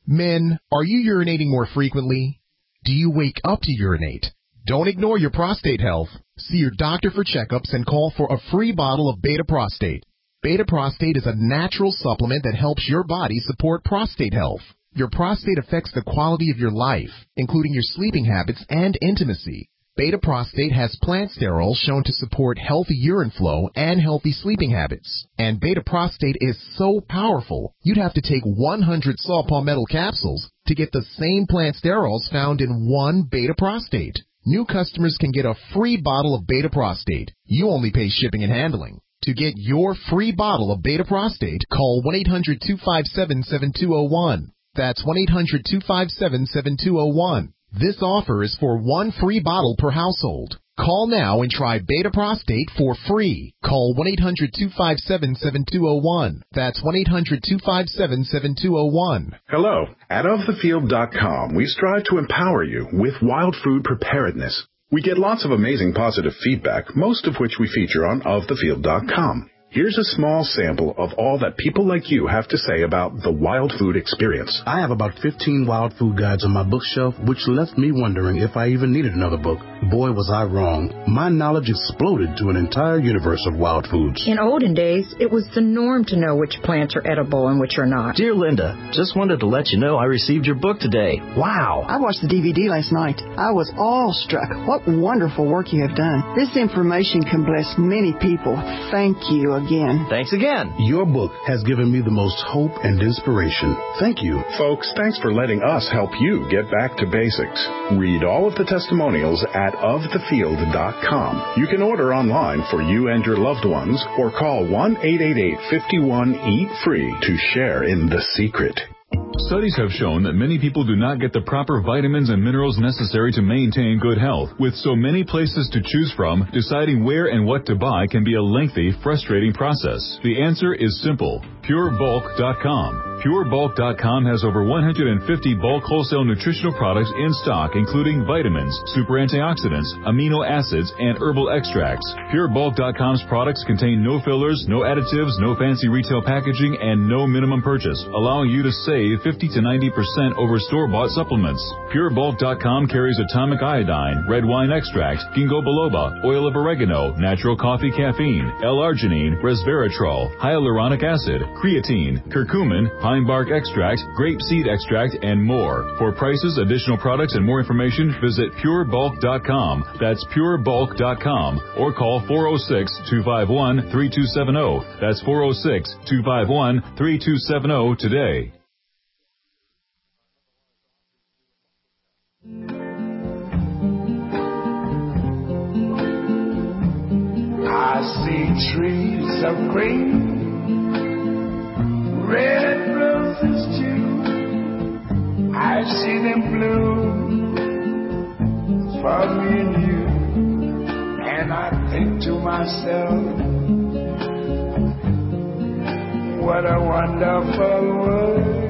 Speaker 17: Men, are you urinating more frequently? Do you wake up to urinate? Don't ignore your prostate health. See your doctor for checkups and call for a free bottle of Beta Prostate. Beta Prostate is a natural supplement that helps your body support prostate health. Your prostate affects the quality of your life, including your sleeping habits and intimacy. Beta Prostate has plant sterols shown to support healthy urine flow and healthy sleeping habits. And Beta Prostate is so powerful, you'd have to take one hundred saw palmetto capsules to get the same plant sterols found in one Beta Prostate. New customers can get a free bottle of Beta Prostate. You only pay shipping and handling. To get your free bottle of Beta Prostate, call one eight hundred two five seven seven two zero one. That's one eight hundred two five seven seven two zero one. This offer is for one free bottle per household. Call now and try Beta Prostate for free. Call one eight hundred two five seven seven two zero one. That's one eight hundred two five seven seven two zero one.
Speaker 18: Hello. At of the field dot com, we strive to empower you with wild food preparedness. We get lots of amazing positive feedback, most of which we feature on of the field dot com. Here's a small sample of all that people like you have to say about the wild food experience.
Speaker 19: I have about fifteen wild food guides on my bookshelf, which left me wondering if I even needed another book. Boy, was I wrong. My knowledge exploded to an entire universe of wild foods.
Speaker 20: In olden days, it was the norm to know which plants are edible and which are not.
Speaker 21: Dear Linda, just wanted to let you know I received your book today. Wow.
Speaker 22: I watched the D V D last night. I was awestruck. What wonderful work you have done. This information can bless many people. Thank you again.
Speaker 21: Thanks again.
Speaker 19: Your book has given me the most hope and inspiration. Thank you.
Speaker 18: Folks, thanks for letting us help you get back to basics. Read all of the testimonials at of the field dot com. You can order online for you and your loved ones or call one eight eight eight, five one, eat free to share in the secret.
Speaker 10: Studies have shown that many people do not get the proper vitamins and minerals necessary to maintain good health. With so many places to choose from, deciding where and what to buy can be a lengthy, frustrating process. The answer is simple. Pure Bulk dot com. Pure Bulk dot com has over one hundred fifty bulk wholesale nutritional products in stock, including vitamins, super antioxidants, amino acids, and herbal extracts. Pure Bulk dot com's products contain no fillers, no additives, no fancy retail packaging, and no minimum purchase, allowing you to save fifty to ninety percent over store-bought supplements. Pure Bulk dot com carries atomic iodine, red wine extract, ginkgo biloba, oil of oregano, natural coffee caffeine, L-arginine, resveratrol, hyaluronic acid, creatine, curcumin, pine bark extract, grape seed extract, and more. For prices, additional products, and more information, visit Pure Bulk dot com. That's Pure Bulk dot com. Or call four oh six, two five one, three two seven oh. That's four oh six, two five one, three two seven oh today.
Speaker 23: I see trees of green, red roses too. I see them bloom for me and you. And I think to myself, what a wonderful world.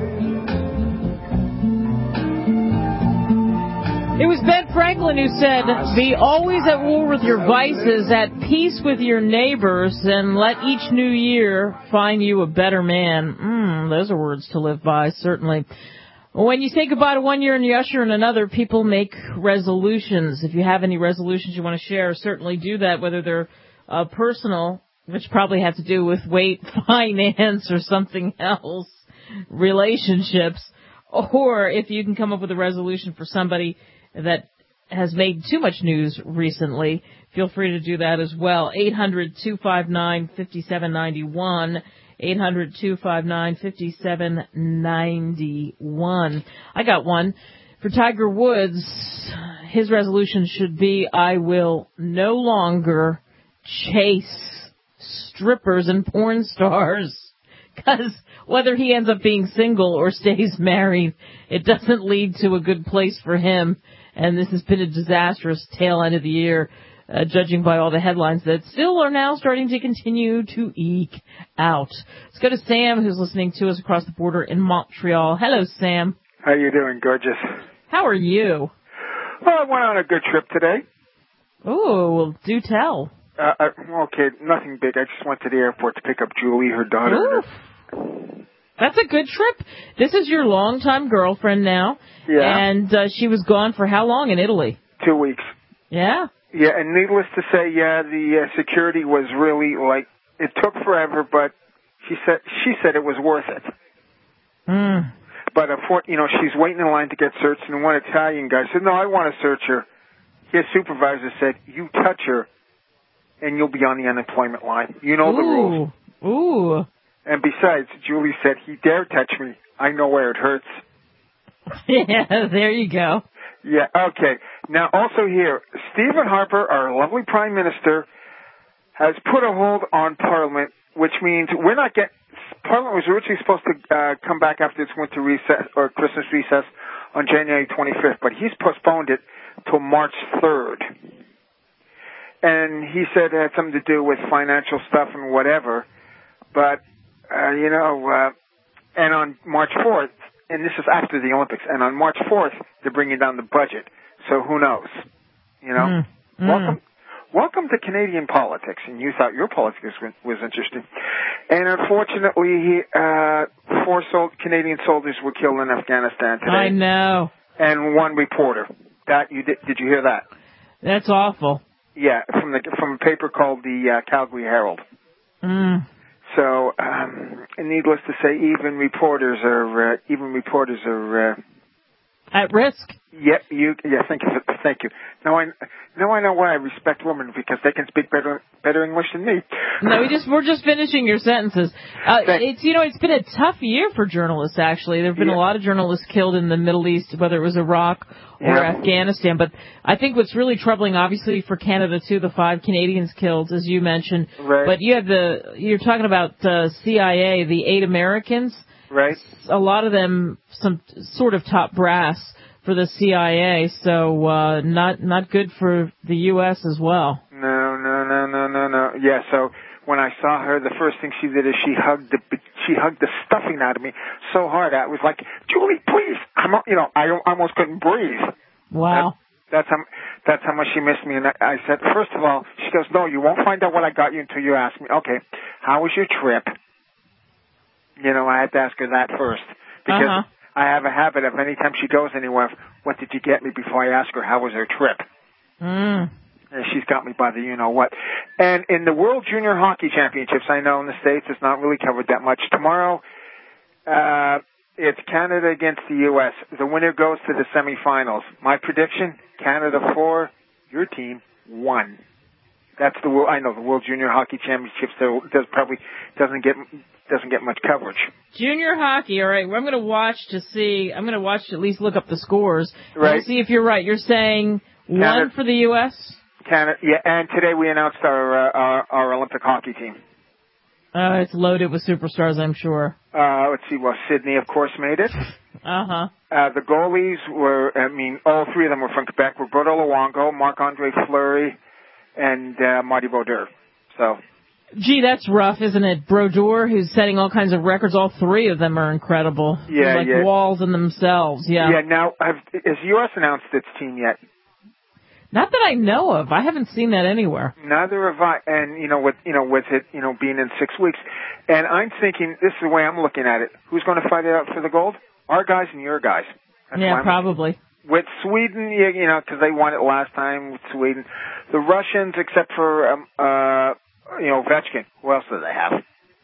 Speaker 2: It was Ben Franklin who said, be always at war with your vices, at peace with your neighbors, and let each new year find you a better man. Mm, those are words to live by, certainly. When you say goodbye to one year and you usher in another, people make resolutions. If you have any resolutions you want to share, certainly do that, whether they're uh, personal, which probably have to do with weight, finance, or something else, relationships, or if you can come up with a resolution for somebody that has made too much news recently, feel free to do that as well. eight hundred, two five nine, five seven nine one. eight hundred, two five nine, five seven nine one. I got one. For Tiger Woods, his resolution should be, I will no longer chase strippers and porn stars. Because whether he ends up being single or stays married, it doesn't lead to a good place for him. And this has been a disastrous tail end of the year, uh, judging by all the headlines that still are now starting to continue to eke out. Let's go to Sam, who's listening to us across the border in Montreal. Hello, Sam.
Speaker 24: How you doing, gorgeous?
Speaker 2: How are you?
Speaker 24: Well, I went on a good trip today.
Speaker 2: Oh, well, do tell.
Speaker 24: Uh, I, okay, nothing big. I just went to the airport to pick up Julie, her daughter.
Speaker 2: Oof. That's a good trip. This is your longtime girlfriend now.
Speaker 24: Yeah.
Speaker 2: And uh, she was gone for how long in Italy?
Speaker 24: Two weeks.
Speaker 2: Yeah.
Speaker 24: Yeah, and needless to say, yeah, the uh, security was really, like, it took forever, but she said she said it was worth it.
Speaker 2: Mm.
Speaker 24: But, uh, for, you know, she's waiting in line to get searched, and one Italian guy said, no, I want to search her. His supervisor said, you touch her, and you'll be on the unemployment line. You know
Speaker 2: Ooh.
Speaker 24: the rules.
Speaker 2: Ooh.
Speaker 24: And besides, Julie said, he dare touch me. I know where it hurts.
Speaker 2: Yeah, there you go.
Speaker 24: Yeah, okay. Now, also here, Stephen Harper, our lovely Prime Minister, has put a hold on Parliament, which means we're not getting... Parliament was originally supposed to uh, come back after its winter recess or Christmas recess on January twenty-fifth, but he's postponed it till March third. And he said it had something to do with financial stuff and whatever. But, uh, you know, uh, and on March fourth, and this is after the Olympics, and on March fourth, they're bringing down the budget. So who knows? You know?
Speaker 2: Mm. Mm.
Speaker 24: Welcome. Welcome to Canadian politics, and you thought your politics was, was interesting. And unfortunately, he, uh, four sol- Canadian soldiers were killed in Afghanistan today.
Speaker 2: I know.
Speaker 24: And one reporter. That you did? Did you hear that?
Speaker 2: That's awful.
Speaker 24: Yeah, from the from a paper called the uh, Calgary Herald.
Speaker 2: Mm.
Speaker 24: So, um, needless to say, even reporters are uh, even reporters are uh,
Speaker 2: at risk.
Speaker 24: Yep, you. Yeah, thank you. Thank you. Now I now I know why I respect women, because they can speak better better English than me.
Speaker 2: No, we just we're just finishing your sentences. Uh, it's you know it's been a tough year for journalists. Actually, there have been
Speaker 24: yeah.
Speaker 2: a lot of journalists killed in the Middle East, whether it was Iraq or
Speaker 24: yeah.
Speaker 2: Afghanistan. But I think what's really troubling, obviously for Canada too, the five Canadians killed, as you mentioned.
Speaker 24: Right.
Speaker 2: But you have the you're talking about uh, C I A, the eight Americans.
Speaker 24: Right.
Speaker 2: A lot of them, some sort of top brass for the C I A, so uh, not not good for the U S as well.
Speaker 24: No, no, no, no, no, no. Yeah. So when I saw her, the first thing she did is she hugged the she hugged the stuffing out of me so hard. I was like, Julie, please. I'm you know I almost couldn't breathe.
Speaker 2: Wow.
Speaker 24: That, that's how that's how much she missed me. And I, I said, first of all, she goes, no, you won't find out what I got you until you ask me. Okay, how was your trip? You know, I had to ask her that first because.
Speaker 2: Uh-huh.
Speaker 24: I have a habit of any time she goes anywhere, what did you get me before I ask her how was her trip?
Speaker 2: Mm.
Speaker 24: And she's got me by the you-know-what. And in the World Junior Hockey Championships, I know in the States it's not really covered that much. Tomorrow, uh, it's Canada against the U S The winner goes to the semifinals. My prediction, Canada four, your team one. That's the world. I know the World Junior Hockey Championships does probably doesn't get doesn't get much coverage.
Speaker 2: Junior hockey, all right. Well, I'm going to watch to see. I'm going to watch to at least look up the scores.
Speaker 24: Right.
Speaker 2: We'll see if you're right. You're saying
Speaker 24: Canada,
Speaker 2: one for the U S.
Speaker 24: Canada, yeah. And today we announced our uh, our, our Olympic hockey team.
Speaker 2: Uh, it's loaded with superstars, I'm sure.
Speaker 24: Uh, let's see. Well, Sydney, of course, made it.
Speaker 2: Uh-huh.
Speaker 24: Uh, the goalies were, I mean, all three of them were from Quebec. Roberto Luongo, Marc-Andre Fleury, and uh, Marty Brodeur. So.
Speaker 2: Gee, that's rough, isn't it? Brodeur, who's setting all kinds of records. All three of them are incredible.
Speaker 24: Yeah,
Speaker 2: They're like
Speaker 24: yeah.
Speaker 2: walls in themselves. Yeah.
Speaker 24: Yeah. Now, have, has U S announced its team yet?
Speaker 2: Not that I know of. I haven't seen that anywhere.
Speaker 24: Neither have I. And you know, with you know, with it, you know, being in six weeks, and I'm thinking this is the way I'm looking at it. Who's going to fight it out for the gold? Our guys and your guys. That's
Speaker 2: yeah, probably.
Speaker 24: With Sweden, you, you know, because they won it last time with Sweden. The Russians, except for um, uh, you know, Ovechkin. Who else do they have?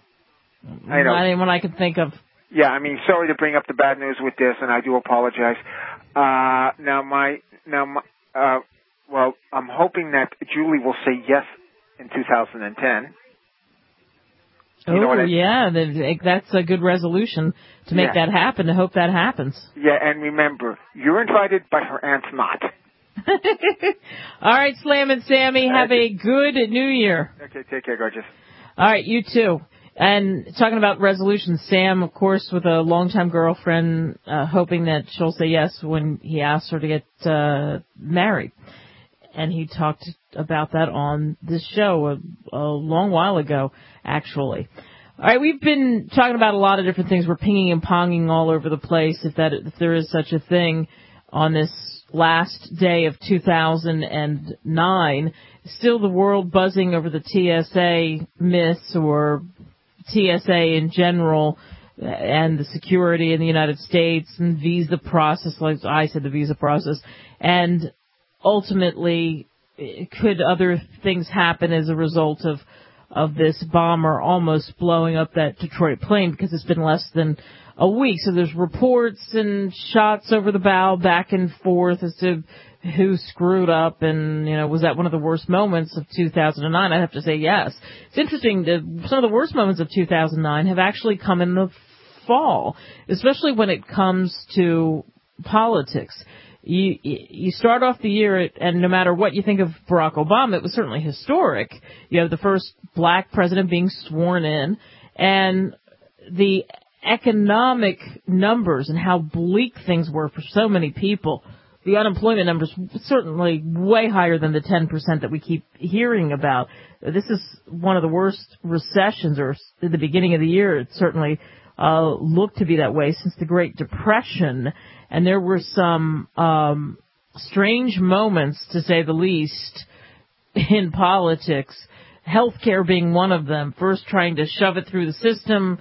Speaker 24: I know.
Speaker 2: Not anyone I can think of.
Speaker 24: Yeah, I mean, sorry to bring up the bad news with this, and I do apologize. Uh, now my now my. Uh, Well, I'm hoping that Julie will say yes in two thousand ten.
Speaker 2: You oh, I, yeah, that's a good resolution to make
Speaker 24: yeah.
Speaker 2: that happen. I hope that happens.
Speaker 24: Yeah, and remember, you're invited, but her aunt's not.
Speaker 2: All right, Slam and Sammy, have a good New Year.
Speaker 24: Okay, take care, gorgeous.
Speaker 2: All right, you too. And talking about resolutions, Sam, of course, with a longtime girlfriend, uh, hoping that she'll say yes when he asks her to get uh, married. And he talked about that on this show a, a long while ago, actually. All right, we've been talking about a lot of different things. We're pinging and ponging all over the place, if that if there is such a thing, on this last day of two thousand nine. Still the world buzzing over the T S A myths or T S A in general and the security in the United States and visa process, like I said, the visa process, and ultimately, could other things happen as a result of of this bomber almost blowing up that Detroit plane, because it's been less than a week. So there's reports and shots over the bow back and forth as to who screwed up, and, you know, was that one of the worst moments of two thousand nine? I'd have to say yes. It's interesting that some of the worst moments of two thousand nine have actually come in the fall, especially when it comes to politics. You, you start off the year, and no matter what you think of Barack Obama, it was certainly historic. You have the first black president being sworn in, and the economic numbers and how bleak things were for so many people. The unemployment numbers certainly way higher than the ten percent that we keep hearing about. This is one of the worst recessions, or at the beginning of the year, it certainly uh, looked to be that way since the Great Depression. And there were some um, strange moments, to say the least, in politics, healthcare being one of them. First trying to shove it through the system,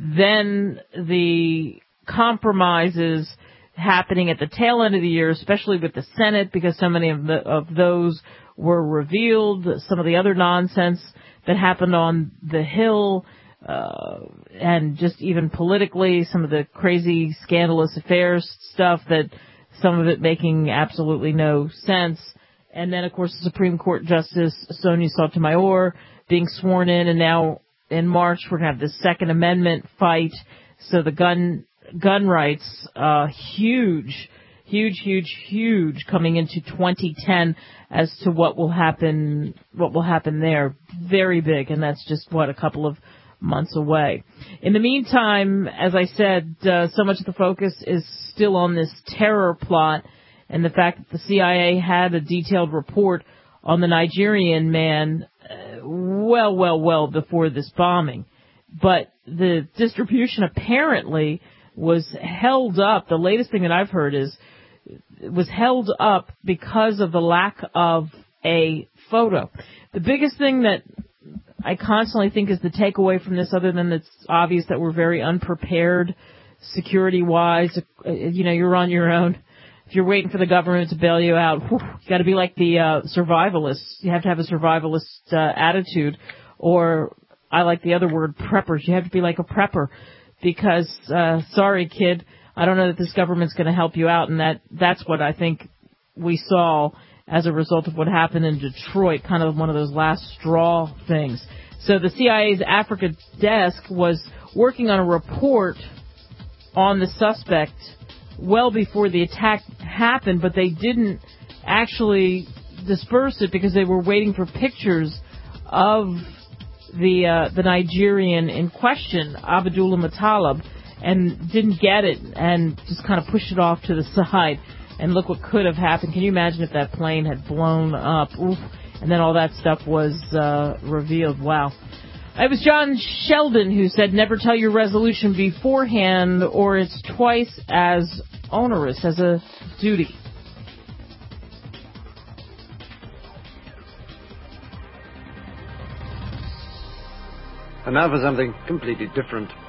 Speaker 2: then the compromises happening at the tail end of the year, especially with the Senate, because so many of, the, of those were revealed. Some of the other nonsense that happened on the Hill, uh, and just even politically, some of the crazy, scandalous affairs stuff, that some of it making absolutely no sense. And then, of course, the Supreme Court Justice Sonia Sotomayor being sworn in, and now in March we're going to have the Second Amendment fight. So the gun gun rights, uh, huge, huge, huge, huge coming into twenty ten as to what will happen, what will happen there. Very big, and that's just, what, a couple of months away. In the meantime, as I said, uh, so much of the focus is still on this terror plot and the fact that the C I A had a detailed report on the Nigerian man uh, well, well, well before this bombing. But the distribution apparently was held up. The latest thing that I've heard is it was held up because of the lack of a photo. The biggest thing that I constantly think is the takeaway from this, other than it's obvious that we're very unprepared security-wise. You know, you're on your own. If you're waiting for the government to bail you out, whew, you got to be like the uh, survivalists. You have to have a survivalist uh, attitude, or I like the other word, preppers. You have to be like a prepper, because uh, sorry, kid, I don't know that this government's going to help you out, and that that's what I think we saw as a result of what happened in Detroit, kind of one of those last straw things. So the C I A's Africa desk was working on a report on the suspect well before the attack happened, but they didn't actually disperse it because they were waiting for pictures of the uh, the Nigerian in question, Abdullah Matalib, and didn't get it and just kind of pushed it off to the side. And look what could have happened. Can you imagine if that plane had blown up? Oof. And then all that stuff was uh, revealed. Wow. It was John Sheldon who said, never tell your resolution beforehand or it's twice as onerous as a duty.
Speaker 1: And now for something completely different.